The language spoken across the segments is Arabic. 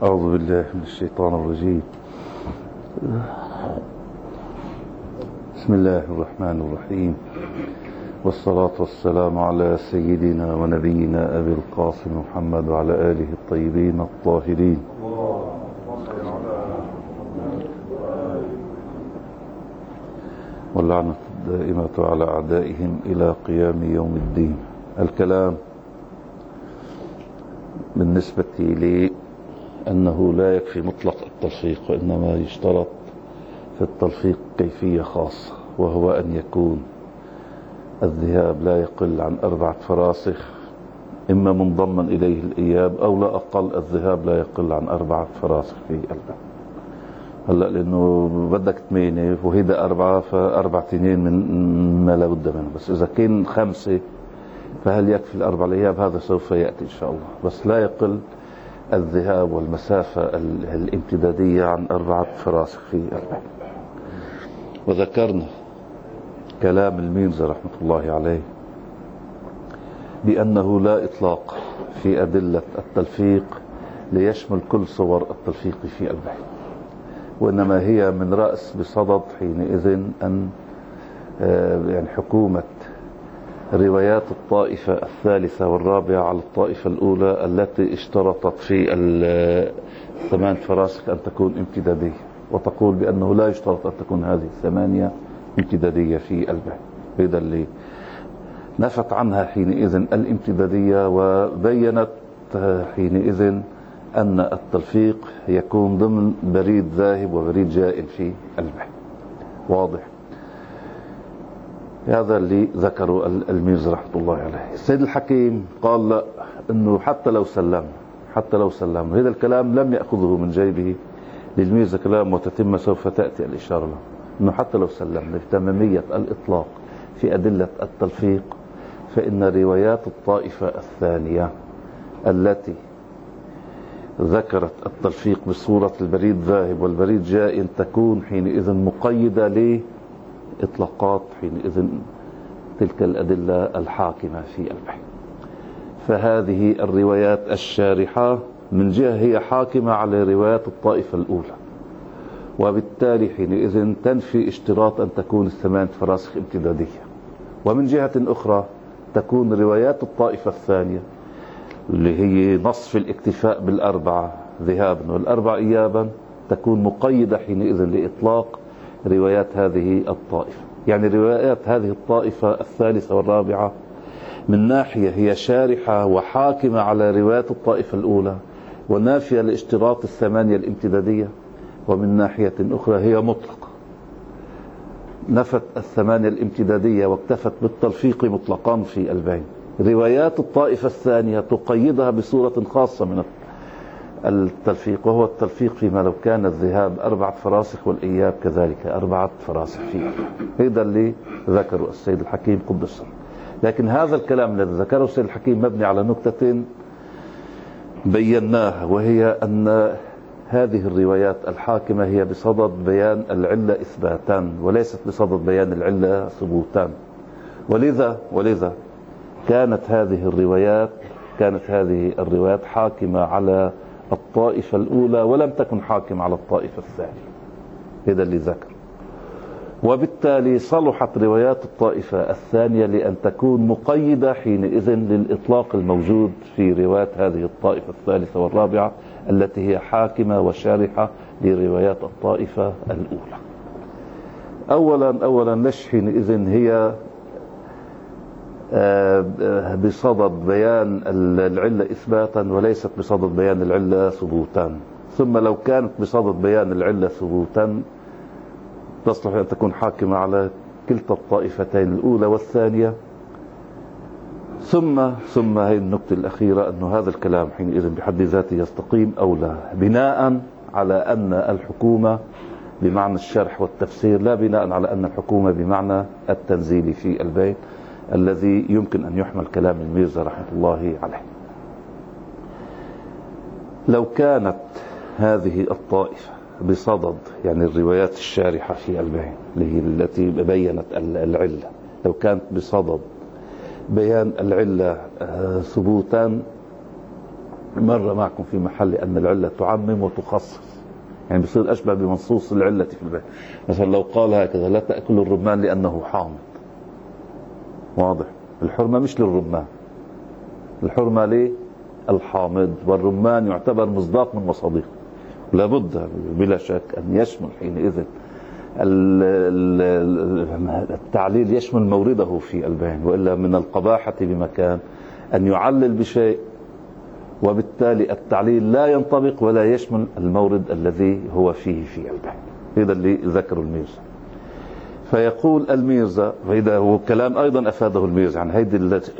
أعوذ بالله من الشيطان الرجيم. بسم الله الرحمن الرحيم، والصلاة والسلام على سيدنا ونبينا أبي القاسم محمد وعلى آله الطيبين الطاهرين. واللعنة الدائمة على أعدائهم إلى قيام يوم الدين. الكلام بالنسبة لي أنه لا يكفي مطلق التلفيق، وإنما يشترط في التلفيق كيفية خاصة، وهو أن يكون الذهاب لا يقل عن 4 فراسخ، إما منضما إليه الإياب أو لا أقل الذهاب لا يقل عن 4 فراسخ في الباب. هلأ لأنه بدك 8 وهيدا 4، ف4 تنين من ما لا بد منه. بس إذا كان 5 فهل يكفي ال4 الإياب؟ هذا سوف يأتي إن شاء الله. بس لا يقل الذهاب والمسافة الامتدادية عن 4 فراسخ في الباب. وذكرنا كلام الميرزا رحمة الله عليه بأنه لا إطلاق في أدلة التلفيق ليشمل كل صور التلفيق في الباب، وإنما هي من رأس بصدد حينئذ أن يعني حكومة روايات الطائفة الثالثة والرابعة على الطائفة الأولى التي اشترطت في 8 فراسخ أن تكون امتدادية، وتقول بأنه لا يشترط أن تكون هذه 8 امتدادية في الباب. هذا اللي نفت عنها حينئذ الامتدادية، وبينت حينئذ أن التلفيق يكون ضمن بريد ذاهب وبريد جائل في الباب. واضح؟ هذا اللي ذكره الميرزا رحمة الله عليه. السيد الحكيم قال لا، انه حتى لو سلم هذا الكلام لم يأخذه من جيبه للميرزا، كلام وتتم سوف تأتي الإشارة له، انه حتى لو سلم لتمامية الإطلاق في أدلة التلفيق، فإن روايات الطائفة الثانية التي ذكرت التلفيق بصورة البريد ذاهب والبريد جائن تكون حينئذ مقيدة إطلاقات حينئذ تلك الأدلة الحاكمة في البحث. فهذه الروايات الشارحة من جهة هي حاكمة على روايات الطائفة الأولى، وبالتالي حينئذ تنفي اشتراط أن تكون 8 فراسخ امتدادية. ومن جهة أخرى تكون روايات الطائفة الثانية اللي هي نصف الاكتفاء بال4 ذهابا وال4 إيابا تكون مقيدة حينئذ لإطلاق روايات هذه الطائفة. يعني روايات هذه الطائفة الثالثة والرابعة من ناحية هي شارحة وحاكمة على روايات الطائفة الأولى ونافية لاشتراط 8 الامتدادية، ومن ناحية أخرى هي مطلقة، نفت 8 الامتدادية واكتفت بالتلفيق مطلقا في البين. روايات الطائفة الثانية تقيدها بصورة خاصة من التلفيق، وهو التلفيق فيما لو كان الذهاب 4 فراسخ والإياب كذلك 4 فراسخ فيه. هذا اللي ذكره السيد الحكيم قدس سره. لكن هذا الكلام الذي ذكره السيد الحكيم مبني على نكتة بيناها، وهي أن هذه الروايات الحاكمة هي بصدد بيان العلة إثباتا وليست بصدد بيان العلة ثبوتا. ولذا كانت هذه الروايات حاكمة على الطائفة الأولى ولم تكن حاكمة على الطائفة الثانية. هذا اللي ذكر. وبالتالي صلحت روايات الطائفة الثانية لأن تكون مقيدة حينئذ للإطلاق الموجود في روايات هذه الطائفة الثالثة والرابعة التي هي حاكمة وشارحة لروايات الطائفة الأولى. أولا ليش حينئذ هي بصدد بيان العلة إثباتا وليست بصدد بيان العلة ثبوتا؟ ثم لو كانت بصدد بيان العلة ثبوتا تصلح أن تكون حاكمة على كلتا الطائفتين الأولى والثانية. ثم هي النقطة الأخيرة، أن هذا الكلام حينئذ بحد ذاته يستقيم أو لا بناء على أن الحكومة بمعنى الشرح والتفسير، لا بناء على أن الحكومة بمعنى التنزيل في البيت الذي يمكن أن يحمل كلام الميرزا رحمة الله عليه. لو كانت هذه الطائفة بصدد يعني الروايات الشارحة في البين اللي هي التي بينت العلة، لو كانت بصدد بيان العلة ثبوتا مر معكم في محل أن العلة تعمم وتخصص، يعني بصير أشبه بمنصوص العلة في البيت. مثلا لو قال هكذا: لا تأكل الرمان لأنه حامض. واضح؟ الحرمة مش للرمان، الحرمة للحامض، والرمان يعتبر مصداق من مصادقه. لابد بلا شك أن يشمل حينئذ التعليل يشمل مورده في البيان، وإلا من القباحة بمكان أن يعلل بشيء وبالتالي التعليل لا ينطبق ولا يشمل المورد الذي هو فيه في البيان. هذا اللي ذكره الميرزا. فيقول الميرزا، وإذا هو كلام أيضا أفاده الميرزا، يعني هيدي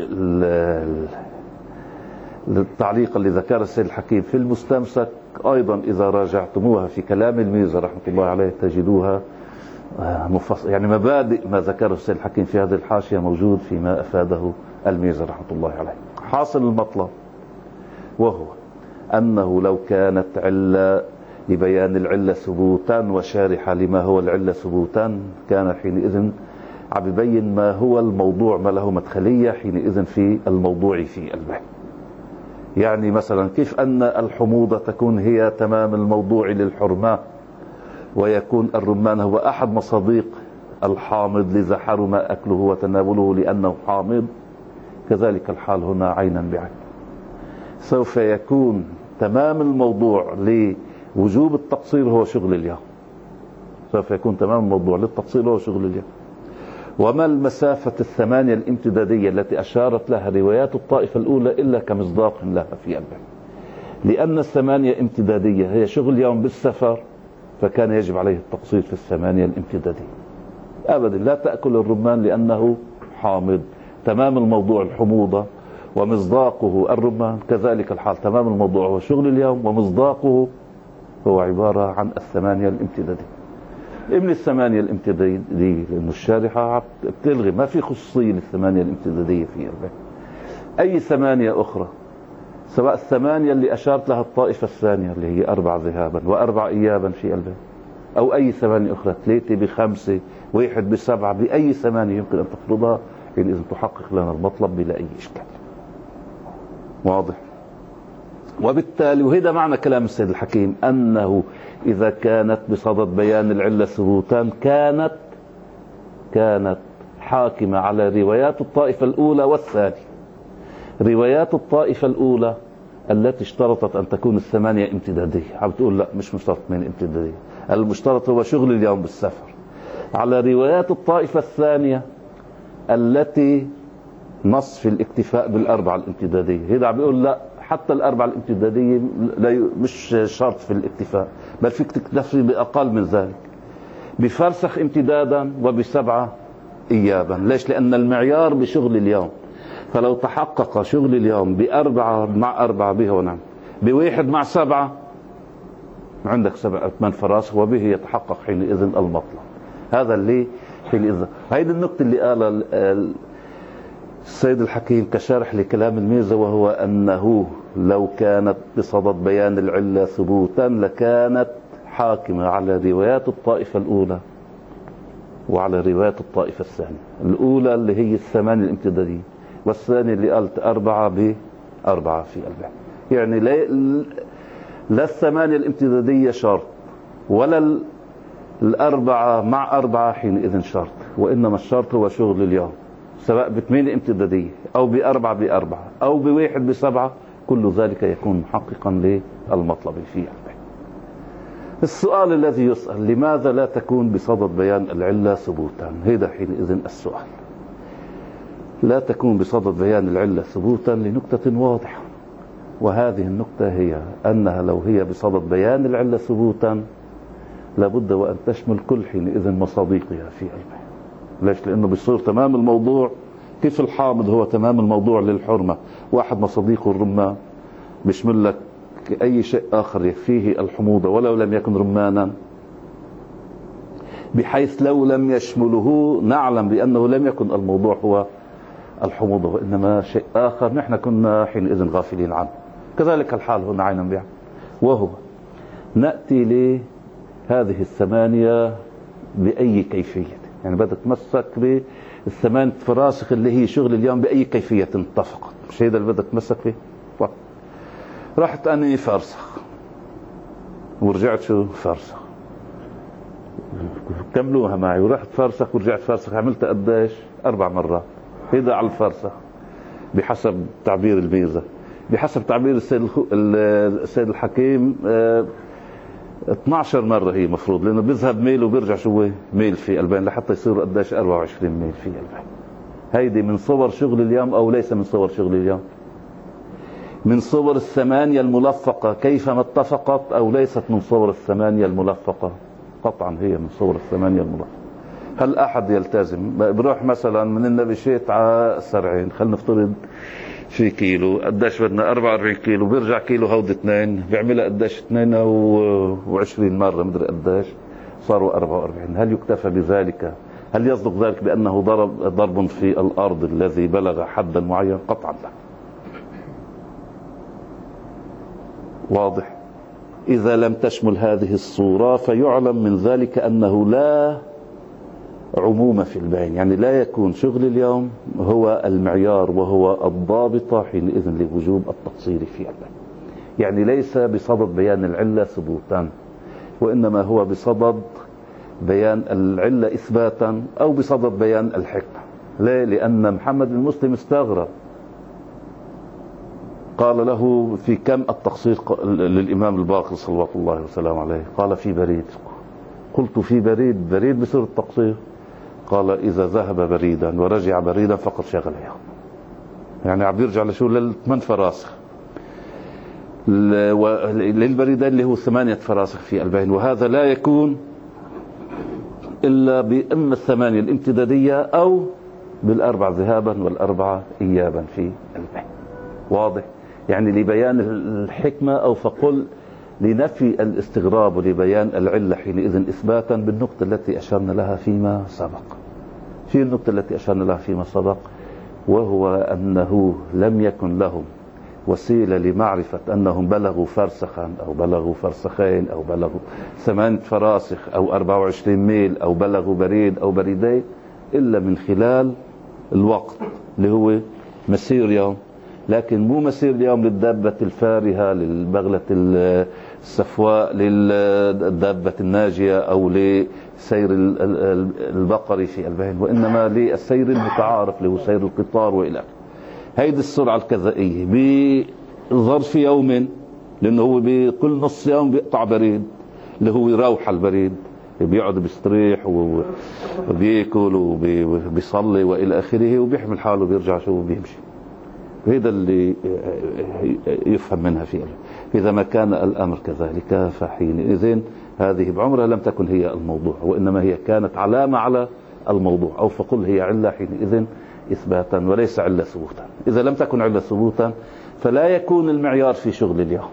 التعليق اللي ذكر السيد الحكيم في المستمسك أيضا إذا راجعتموها في كلام الميرزا رحمة الله عليه تجدوها يعني مبادئ ما ذكره السيد الحكيم في هذه الحاشية موجود فيما أفاده الميرزا رحمة الله عليه. حاصل المطلب وهو أنه لو كانت علة لبيان العلة ثبوتا وشارحة لما هو العلة ثبوتا، كان حينئذ عم يبين ما هو الموضوع، ما له مدخلية حينئذ في الموضوع في البيان. يعني مثلا كيف أن الحموضة تكون هي تمام الموضوع للحرمة، ويكون الرمان هو أحد مصادق الحامض لذا حرم أكله وتناوله لأنه حامض، كذلك الحال هنا عينا بعين. سوف يكون تمام الموضوع لوجوب التقصير هو شغل اليوم، سوف يكون تمام الموضوع للتقصير هو شغل اليوم. وما المسافة الثمانية الامتدادية التي أشارت لها روايات الطائفة الأولى إلا كمصداق لها في البيان، لأن الثمانية امتدادية هي شغل يوم بالسفر، فكان يجب عليه التقصير في الثمانية الامتدادية. أبدا لا تأكل الرمان لأنه حامض، تمام الموضوع الحموضة ومصداقه الرمان، كذلك الحال تمام الموضوع هو شغل اليوم ومصداقه هو عبارة عن الثمانية الامتدادية. من الثمانية الامتدادية لأن الشارحة بتلغي، ما في خصوصية للثمانية الامتدادية في البيان. أي ثمانية أخرى، سواء الثمانية اللي أشارت لها الطائفة الثانية اللي هي 4 ذهابا و4 إيابا في البيان، أو أي ثمانية أخرى، 3 ب5 1 ب7، بأي ثمانية يمكن أن تفرضها إذن تحقق لنا المطلب بلا أي إشكال. واضح؟ وبالتالي وهذا معنى كلام السيد الحكيم، أنه إذا كانت بصدد بيان العلة ثبوتا كانت حاكمة على روايات الطائفة الأولى والثانية. روايات الطائفة الأولى التي اشترطت أن تكون الثمانية امتدادية، عم تقول لا مش مشترط 8 امتدادية، المشترط هو شغل اليوم بالسفر. على روايات الطائفة الثانية التي نص في الاكتفاء بالأربعة الامتدادية، هذا عم بيقول لا، حتى الأربعة الامتدادية مش شرط في الاكتفاء، بل فيك تكتفي بأقل من ذلك، بفرسخ امتدادا وب7 إيابا. ليش؟ لأن المعيار بشغل اليوم، فلو تحقق شغل اليوم ب4 مع 4 به ونعم، ب1 مع 7 عندك 7-8 فراسخ، وبه يتحقق حينئذ المطلب. هذا اللي حينئذ هيدي النقطة اللي قال السيد الحكيم كشارح لكلام الميرزا، وهو أنه لو كانت بصدد بيان العلة ثبوتا لكانت حاكمة على روايات الطائفة الأولى وعلى روايات الطائفة الثانية. الأولى اللي هي الثمانية الامتدادية، والثانية اللي قالت 4 ب4 في البيان. يعني لا الثمانية الامتدادية شرط، ولا 4 مع 4 حينئذ شرط، وإنما الشرط هو شغل اليوم، سواء ب8 امتدادية أو ب4 ب4 أو ب1 ب7، كل ذلك يكون محققا للمطلب فيه. السؤال الذي يسأل: لماذا لا تكون بصدد بيان العلة ثبوتا؟ هذا حينئذ السؤال. لا تكون بصدد بيان العلة ثبوتا لنقطة واضحة، وهذه النقطة هي أنها لو هي بصدد بيان العلة ثبوتا لابد وأن تشمل كل حينئذ مصادقها في البيان. ليش؟ لأنه بيصير تمام الموضوع، كيف الحامض هو تمام الموضوع للحرمة، واحد مصاديقه الرمان، بيشمل لك أي شيء آخر يكفيه الحموضة ولو لم يكن رمانا، بحيث لو لم يشمله نعلم بأنه لم يكن الموضوع هو الحموضة وإنما شيء آخر نحن كنا حينئذ غافلين عنه. كذلك الحال هنا عينا بعين، وهو نأتي لهذه الثمانية بأي كيفية، يعني بدك تمسك بالثمانية فراسخ اللي هي شغل اليوم بأي كيفية اتفقت، مش هذا اللي بدك تمسك فيه. رحت أني فرسخ ورجعت شو فرسخ، كملوها معي، ورحت فرسخ ورجعت فرسخ، عملت قديش 4 مرات. هيدا على الفرسخ بحسب تعبير الميزة. بحسب تعبير السيد الحكيم 12 مرة هي مفروض، لأنه بيذهب ميل وبيرجع شو ميل في البين لحتى يصير قديش 24 ميل في البين. هيدي من صور شغل اليوم أو ليس من صور شغل اليوم؟ من صور الثمانية الملفقة كيفما اتفقت، أو ليست من صور الثمانية الملفقة؟ قطعا هي من صور الثمانية الملفقة. هل أحد يلتزم بروح مثلا من النبشيت على السرعين، خلينا نفترض في كيلو، قديش بدنا 44 كيلو، بيرجع كيلو هود 2 بيعملها قديش 22 مرة مدري قديش صاروا 44. هل يكتفى بذلك؟ هل يصدق ذلك بأنه ضرب في الأرض الذي بلغ حدا معين؟ قطعا لا. واضح؟ إذا لم تشمل هذه الصورة فيعلم من ذلك أنه لا عموم في البين، يعني لا يكون شغل اليوم هو المعيار وهو الضابط حينئذ لوجوب التقصير في البين. يعني ليس بصدد بيان العلة ثبوتا، وإنما هو بصدد بيان العلة إثباتا أو بصدد بيان الحكمة. ليه؟ لأن محمد المسلم استغرب، قال له في كم التقصير للإمام الباقر صلوات الله وسلامه عليه؟ قال في بريد. قلت في بريد بصير التقصير؟ قال إذا ذهب بريدا ورجع بريدا فقد شغل يوم. يعني عم يرجع لشو؟ للثمان فراسخ، للبريدين اللي هو 8 فراسخ في البين، وهذا لا يكون إلا بإما 8 الامتدادية أو بال4 ذهابا وال4 إيابا في البين. واضح؟ يعني لبيان الحكمة أو فقل لنفي الاستغراب ولبيان العلة حينئذ إثباتا بالنقطة التي أشرنا لها فيما سبق. في النقطة التي أشرنا لها فيما سبق، وهو أنه لم يكن لهم وسيلة لمعرفة أنهم بلغوا فرسخا أو بلغوا فرسخين أو بلغوا 8 فراسخ أو 24 ميل أو بلغوا بريد أو بريدين إلا من خلال الوقت اللي هو مسير يوم. لكن مو مسير اليوم للدابة الفارهة، للبغلة السفواء، للدابة الناجية أو لسير البقري في البين، وإنما للسير المتعارف اللي هو سير القطار وإلى آخره. هيدي السرعة الكذائية بظرف يوم، لأنه هو بكل نص يوم بيقطع بريد اللي هو يروح البريد، بيقعد بيستريح وبيأكل وبيصلي وإلى آخره، وبيحمل حاله بيرجع شو بيمشي. هذا اللي يفهم منها فيه. إذا ما كان الأمر كذلك فحينئذ هذه بعمرها لم تكن هي الموضوع، وإنما هي كانت علامة على الموضوع، أو فقل هي علة حينئذ إثباتا وليس علة ثبوتا. إذا لم تكن علة ثبوتا فلا يكون المعيار في شغل اليوم.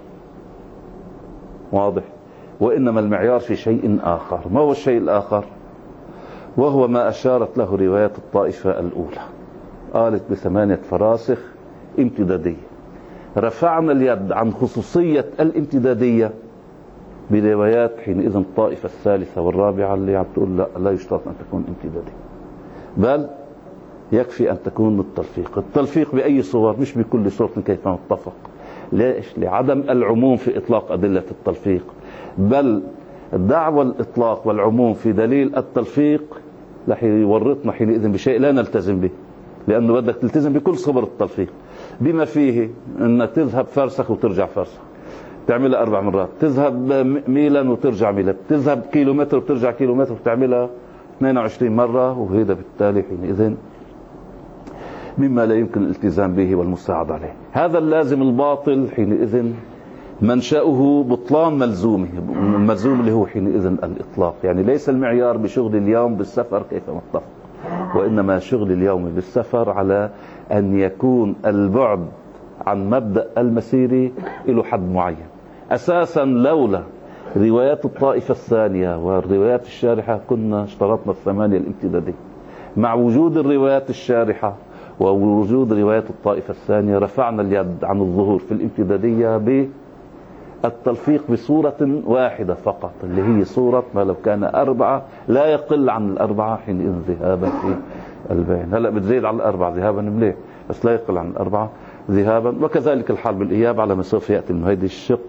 واضح؟ وإنما المعيار في شيء آخر. ما هو الشيء الآخر؟ وهو ما أشارت له روايات الطائفة الأولى، قالت ب8 فراسخ امتدادية. رفعنا اليد عن خصوصية الامتدادية بروايات حينئذ الطائفة الثالثة والرابعة اللي عم تقول لا يشترط أن تكون امتدادية، بل يكفي أن تكون التلفيق بأي صور، مش بكل صورة كيف نتفق. ليش؟ لعدم العموم في إطلاق أدلة التلفيق، بل دعوى الإطلاق والعموم في دليل التلفيق رح يورطنا حينئذ بشيء لا نلتزم به، لأنه بدك تلتزم بكل صور التلفيق، بما فيه أن تذهب فرسخ وترجع فرسخ، تعملها 4 مرات، تذهب ميلا وترجع ميلا، تذهب كيلومتر وترجع كيلومتر، وتعملها 22 مرة، وهذا بالتالي حينئذ مما لا يمكن الالتزام به والمساعد عليه. هذا اللازم الباطل حينئذ منشأه بطلان ملزومه، الملزوم اللي هو حينئذ الإطلاق. يعني ليس المعيار بشغل اليوم بالسفر كيف نتفق، وإنما شغل اليوم بالسفر على أن يكون البعد عن مبدأ المسير له حد معين. أساسا لولا روايات الطائفة الثانية والروايات الشارحة كنا اشترطنا 8 الامتدادية. مع وجود الروايات الشارحة ووجود روايات الطائفة الثانية رفعنا اليد عن الظهور في الامتدادية بالتلفيق بصورة واحدة فقط، اللي هي صورة ما لو كان 4 لا يقل عن 4 حينئذ ذهابا في البين. هلأ بتزيد على 4 ذهابا مليح، بس لا يقل عن 4 ذهابا، وكذلك الحال بالإياب على ما سوف يأتي من هذه الشق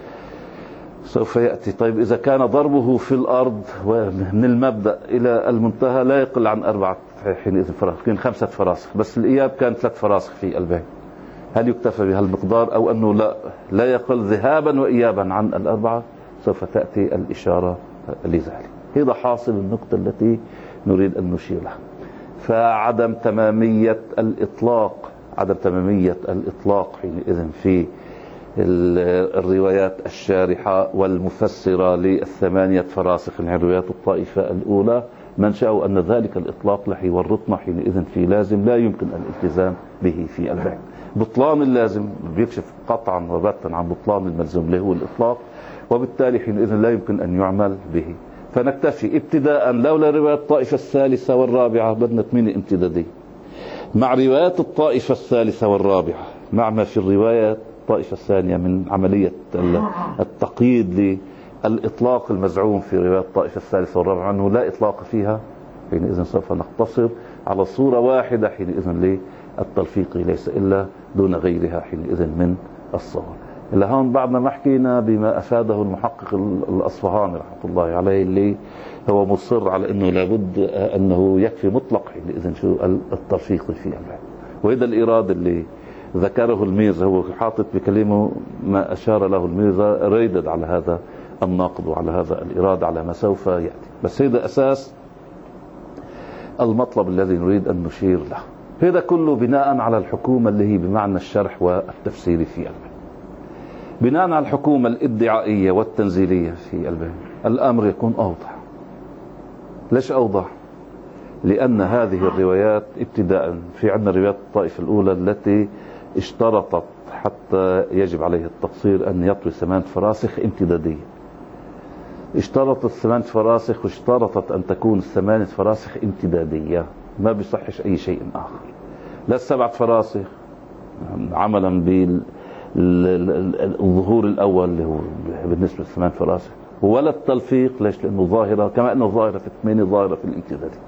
سوف يأتي. طيب إذا كان ضربه في الأرض ومن المبدأ إلى المنتهى لا يقل عن 4 حينئذ فراسخ، يمكن 5 فراسخ، بس الإياب كان 3 فراسخ في البين، هل يكتفى بهالمقدار أو أنه لا يقل ذهابا وإيابا عن 4؟ سوف تأتي الإشارة لذلك. هذا حاصل النقطة التي نريد أن نشير لها. فعدم تمامية الإطلاق، عدم تمامية الإطلاق حينئذ في الروايات الشارحة والمفسرة ل8 فراسخ من روايات الطائفة الأولى، منشأ أن ذلك الإطلاق رح يورطنا حينئذ في لازم لا يمكن الالتزام به في البيع. بطلان اللازم بيكشف قطعا وبتا عن بطلان الملزوم اللي هو الإطلاق، وبالتالي حينئذ لا يمكن أن يعمل به. فنكتفي ابتداء لولا روايات الطائفة الثالثة والرابعة بدنا 8 امتدادية مع روايات الطائفة الثالثة والرابعة مع ما في الرواية الطائفة الثانية من عملية التقييد للإطلاق المزعوم في رواية الطائفة الثالثة والرابعة أنه لا إطلاق فيها، حينئذ سوف نقتصر على صورة واحدة حينئذ للتلفيق ليس إلا دون غيرها حينئذ من الصور. إلى هون بعدنا ما حكينا بما أفاده المحقق الأصفهاني رحمة الله عليه اللي هو مصر على أنه لابد أنه يكفي مطلق حينئذ شو التلفيق في البيع. وهذا الإيراد اللي ذكره الميرزا هو حاطط بكلمه ما أشار له الميرزا ريدد على هذا الناقض وعلى هذا الإيراد على ما سوف يأتي. بس هذا أساس المطلب الذي نريد أن نشير له. هذا كله بناء على الحكومة اللي هي بمعنى الشرح والتفسير في البيع. بناء على الحكومة الادعائية والتنزيلية في البيع الأمر يكون أوضح. ليش أوضح؟ لأن هذه الروايات ابتداء في عندنا روايات الطائفة الأولى التي اشترطت حتى يجب عليه التقصير أن يطوي 8 فراسخ امتدادية. اشترطت 8 فراسخ واشترطت أن تكون 8 فراسخ امتدادية، ما بيصحش أي شيء آخر. لا 7 فراسخ عملا بالظهور الأول اللي هو بالنسبة ل8 فراسخ، ولا التلفيق. ليش؟ لأنه ظاهرة كما أنه ظاهرة في 8 ظاهرة في الامتدادية.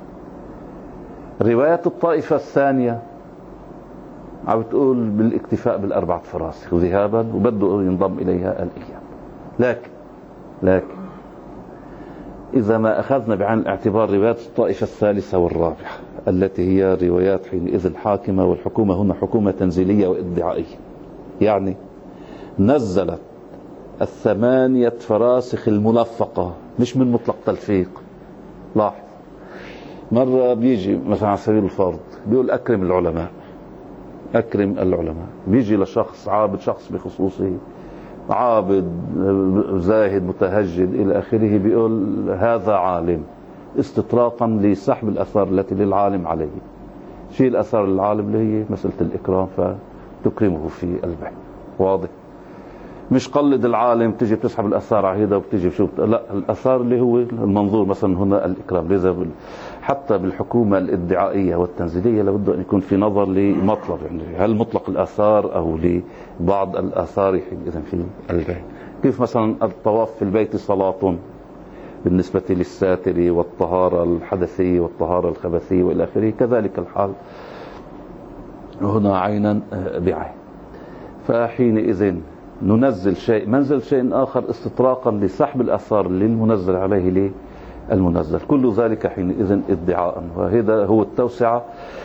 روايات الطائفة الثانية عم بتقول بالاكتفاء بال4 فراسخ ذهابا وبده ينضم إليها الإياب. لكن إذا ما أخذنا بعين الاعتبار روايات الطائفة الثالثة والرابعة التي هي روايات حينئذ حاكمة، والحكومة هنا حكومة تنزيلية وادعائية، يعني نزلت 8 فراسخ الملفقة مش من مطلق تلفيق. لاحظ مرة بيجي مثلا على سبيل الفرض بيقول أكرم العلماء، بيجي لشخص عابد، شخص بخصوصه عابد زاهد متهجد إلى آخره، بيقول هذا عالم استطراقا لسحب الأثار التي للعالم عليه. شيء الأثار للعالم اللي هي مسألة الإكرام فتكرمه في البيع. واضح؟ مش قلد العالم تجي بتسحب الأثار عهيدة وبتجي شو لا، الأثار اللي هو المنظور مثلا هنا الإكرام. لذا حتى بالحكومة الادعائية والتنزيلية لابد أن يكون في نظر لمطلب، يعني هل مطلق الآثار أو لبعض الآثار حينئذ في البيت. كيف مثلا الطواف في البيت صلاة بالنسبة للساتر والطهارة الحدثية والطهارة الخبثية وإلى آخره، كذلك الحال هنا عينا بعين. فحينئذ ننزل شيء منزل شيء آخر استطراقا لسحب الأثار للمنزل عليه للمنزل. كل ذلك حينئذ ادعاء، وهذا هو التوسعة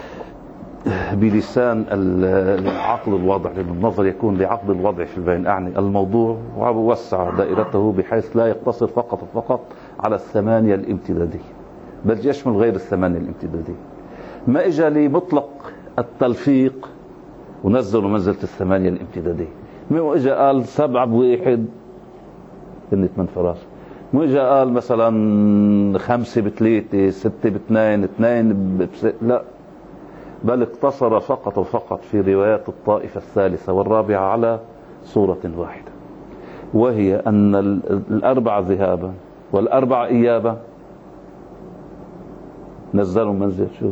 بلسان العقد الوضع، لأن النظر يكون لعقد الوضع في البين، أعني الموضوع ووسع دائرته بحيث لا يقتصر فقط على 8 الامتدادية، بل يشمل غير 8 الامتدادية. ما إجا لمطلق التلفيق ونزلوا منزلة 8 الامتدادية، مو إجا قال 7 بواحد كنت 8 فراسخ، مو إجا قال مثلا 5 ب3 6 ب2 2 ب6، لا، بل اقتصر فقط في روايات الطائفة الثالثة والرابعة على صورة واحدة، وهي أن 4 ذهابا وال4 إيابا نزلوا منزل شو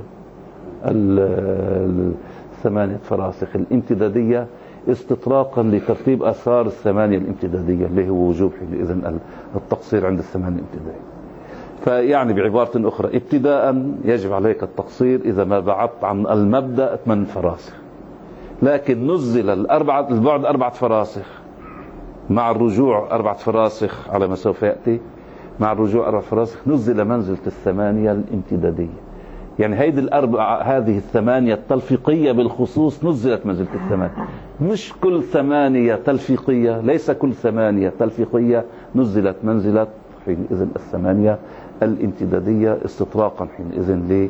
8 فراسخ الامتدادية استطراقا لترتيب آثار 8 الامتدادية اللي هو وجوب حينئذ التقصير عند 8 الامتدادية. فيعني بعبارة أخرى ابتداء يجب عليك التقصير إذا ما بعدت عن المبدأ 8 فراسخ. لكن نزل البعد 4 فراسخ مع الرجوع 4 فراسخ على ما سوف يأتي. مع الرجوع 4 فراسخ نزل منزلة 8 الامتدادية. يعني هذه 8 التلفيقية بالخصوص نزلت منزلة 8. مش كل 8 تلفيقية، ليس كل 8 تلفيقية نزلت منزلة حينئذ 8 الامتدادية استطراقا حينئذ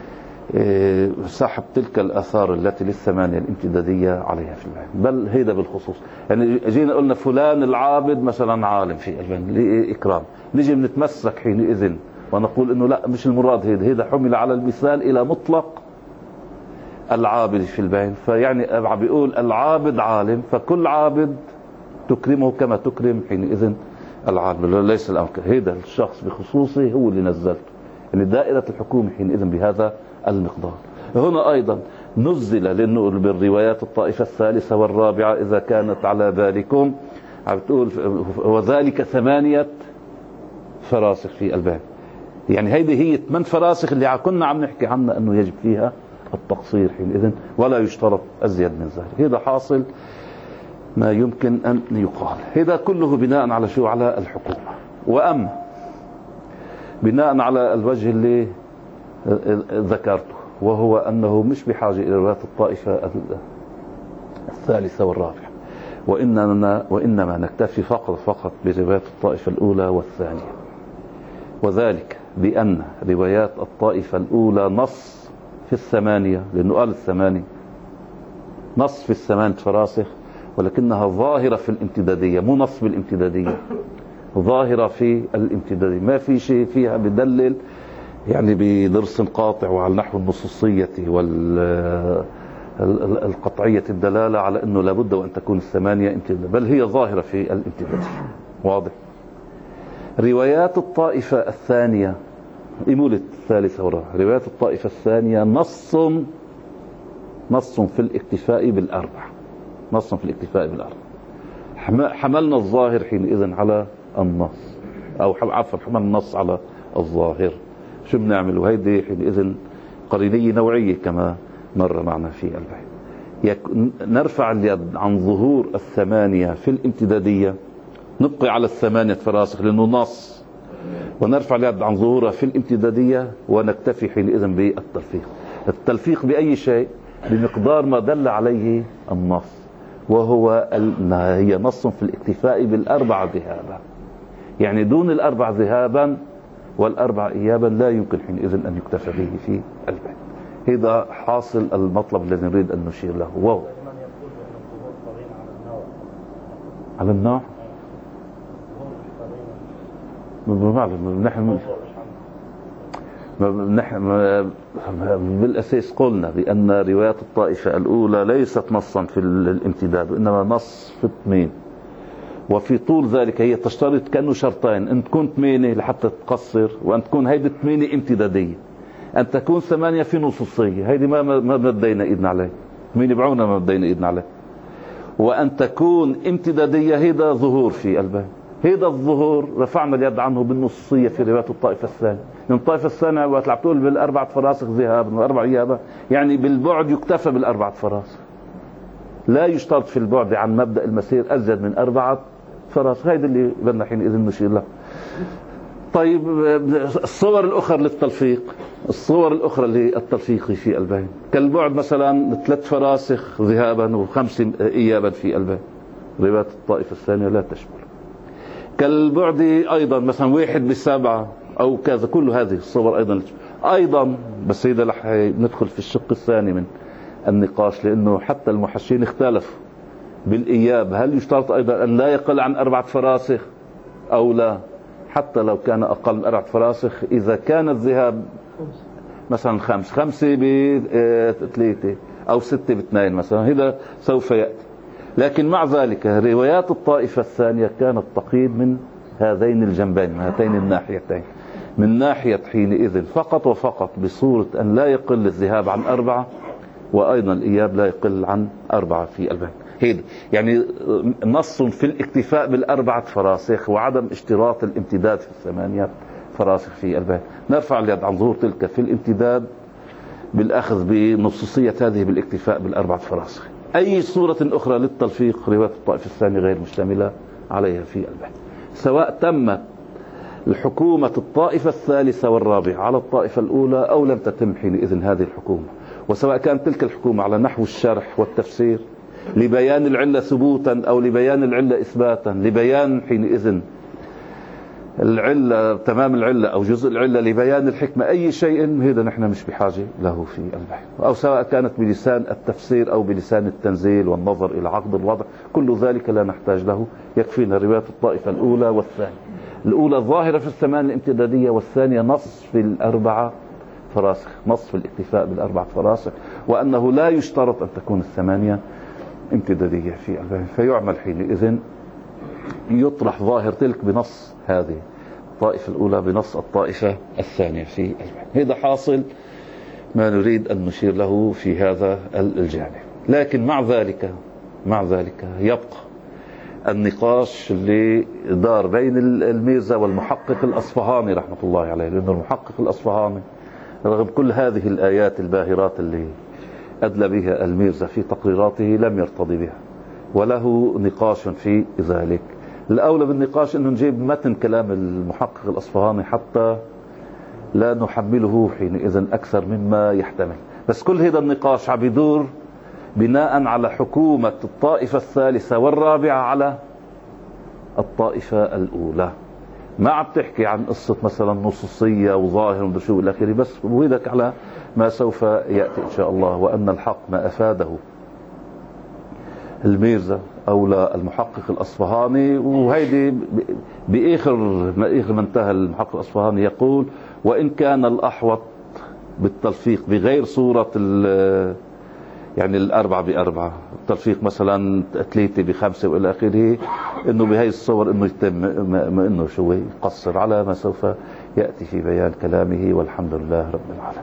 لسحب تلك الآثار التي لل8 الامتدادية عليها في العلم. بل هيدا بالخصوص. يعني جينا قلنا فلان العابد مثلا عالم في العلم لإكرام، نجي بنتمسك حينئذ ونقول انه لا، مش المراد هيدا حمل على المثال الى مطلق العابد في البين. فيعني بيقول العابد عالم، فكل عابد تكرمه كما تكرم حينئذ العالم. ليس الامر هيدا الشخص بخصوصه هو اللي نزلته، يعني دائرة الحكومة حينئذ بهذا المقدار. هنا ايضا نزل لانه بالروايات الطائفة الثالثة والرابعة اذا كانت على بالكم عم بتقول وذلك 8 فراسخ في البين. يعني هيدي هي 8 فراسخ اللي كنا عم نحكي عنها انه يجب فيها التقصير حينئذ ولا يشترط ازيد من ذلك. هذا حاصل ما يمكن ان يقال. هذا كله بناء على شو؟ على الحكومة. واما بناء على الوجه اللي ذكرته، وهو انه مش بحاجة الى روايات الطائفة الثالثة والرابعة، وانما نكتفي فقط بروايات الطائفة الاولى والثانية. وذلك بأن روايات الطائفة الأولى نص في 8، لأنه قال 8 نص في 8 فراسخ، ولكنها ظاهرة في الامتدادية، مو نص بالامتدادية، ظاهرة في الامتدادية. ما في شيء فيها بدلل يعني بدرس قاطع وعلى نحو النصوصية والقطعية الدلالة على أنه لابد وأن تكون 8 امتدادية، بل هي ظاهرة في الامتدادية. واضح؟ روايات الطائفة الثانية إمولة الثالثة والرابعة، روايات الطائفة الثانية نص في الاكتفاء بالأربع، نص في الاكتفاء بالأربع. حملنا الظاهر حينئذ على النص، أو عفوا حملنا النص على الظاهر. شو بنعمل؟ وهيدي حينئذ قرينية نوعية كما مر معنا في البحث. نرفع اليد عن ظهور 8 في الامتدادية، نبقي على 8 فراسخ لأنه نص، ونرفع اليد عن ظهورها في الامتدادية ونكتفي حينئذ بالتلفيق. التلفيق بأي شيء؟ بمقدار ما دل عليه النص، وهو هي نص في الاكتفاء بالأربع ذهابا، يعني دون الأربع ذهابا والأربع إيابا لا يمكن حينئذ أن يكتفى به في البيت. هذا حاصل المطلب الذي نريد أن نشير له. واو على النوع نحن بالأساس قلنا بأن روايات الطائفة الأولى ليست نصا في الامتداد، وإنما نص في 8. وفي طول ذلك هي تشترط كأنه شرطين: أن تكون 8 لحتى تقصر، وأن تكون هيدي 8 امتدادية. أن تكون 8 في نصوصية، هيدي ما بدينا إيدنا عليه، 8 بعونا ما بدينا إيدنا عليه. وأن تكون امتدادية، هيدا ظهور في الباب. هيدا الظهور رفعنا اليد عنه بالنصوصية في روايات الطائفة الثانية. من الطائفة الثانية وقت بتقول بالأربعة فراسخ ذهاب والأربع إيابة، يعني بالبعد يكتفى بالأربعة فراسخ، لا يشترط في البعد عن مبدأ المسير أزيد من 4 فراسخ. هيدا اللي بدنا حينئذ نشير له. طيب الصور الأخرى للتلفيق، الصور الأخرى للتلفيق في البين كالبعد مثلا 3 فراسخ ذهابا و5 إيابا في البين، روايات الطائفة الثانية لا تشمل. كالبعد أيضا مثلا 1 ب7 أو كذا، كل هذه الصور أيضا بس هذا رح ندخل في الشق الثاني من النقاش، لأنه حتى المحشين اختلفوا بالإياب، هل يشترط أيضا أن لا يقل عن 4 فراسخ أو لا؟ حتى لو كان أقل من 4 فراسخ، إذا كان الذهاب مثلا 5 ب3 أو 6 ب2 مثلا، هذا سوف يأتي. لكن مع ذلك روايات الطائفة الثانية كانت تقييد من هذين الجنبين، من هاتين الناحيتين، من ناحية حينئذ فقط وفقط بصورة أن لا يقل الذهاب عن 4، وأيضا الإياب لا يقل عن 4 في البين. هيدا يعني نص في الاكتفاء بال4 فراسخ وعدم اشتراط الامتداد في 8 فراسخ في البين. نرفع اليد عن ظهور تلك في الامتداد بالأخذ بنصوصية هذه بالاكتفاء بال4 فراسخ. أي صورة أخرى للتلفيق رواية الطائفة الثانية غير مشتملة عليها في البحث، سواء تمت الحكومة الطائفة الثالثة والرابعة على الطائفة الأولى أو لم تتم حينئذ هذه الحكومة، وسواء كانت تلك الحكومة على نحو الشرح والتفسير لبيان العلة ثبوتا أو لبيان العلة إثباتا، لبيان حينئذ العلة تمام العلة أو جزء العلة، لبيان الحكمة، أي شيء هذا نحن مش بحاجة له في البحث، أو سواء كانت بلسان التفسير أو بلسان التنزيل والنظر إلى عقد الوضع، كل ذلك لا نحتاج له، يكفينا رواية الطائفة الأولى والثانية. الأولى ظاهرة في الثمان الامتدادية، والثانية نص في الأربعة فراسخ، نص في الاكتفاء بالأربعة فراسخ، وأنه لا يشترط أن تكون الثمانية امتدادية في البحث، فيعمل حينئذ يطرح ظاهر تلك بنص هذه الطائفة الأولى بنص الطائفة الثانية في البحث. هذا حاصل ما نريد أن نشير له في هذا الجانب. لكن مع ذلك يبقى النقاش اللي دار بين الميرزا والمحقق الأصفهاني رحمة الله عليه، لأن المحقق الأصفهاني رغم كل هذه الآيات الباهرات اللي أدلى بها الميرزا في تقريراته لم يرتضي بها، وله نقاش في ذلك. الأولى بالنقاش أنه نجيب متن كلام المحقق الأصفهاني حتى لا نحمله حينئذ أكثر مما يحتمل، بس كل هذا النقاش عم يدور بناء على حكومة الطائفة الثالثة والرابعة على الطائفة الأولى، ما عم تحكي عن قصة مثلا نصوصية وظاهر ومدري شو إلى آخره، بس بويدك على ما سوف يأتي إن شاء الله، وأن الحق ما أفاده الميرزا أو لا المحقق الأصفهاني. وهيدي بآخر ما انتهى المحقق الأصفهاني يقول: وإن كان الأحوط بالتلفيق بغير صورة يعني الأربعة بأربعة، التلفيق مثلا 3 ب5 وإلى آخره، إنه بهي الصور إنه يتم ما إنه شوي يقصر على ما سوف يأتي في بيان كلامه، والحمد لله رب العالمين.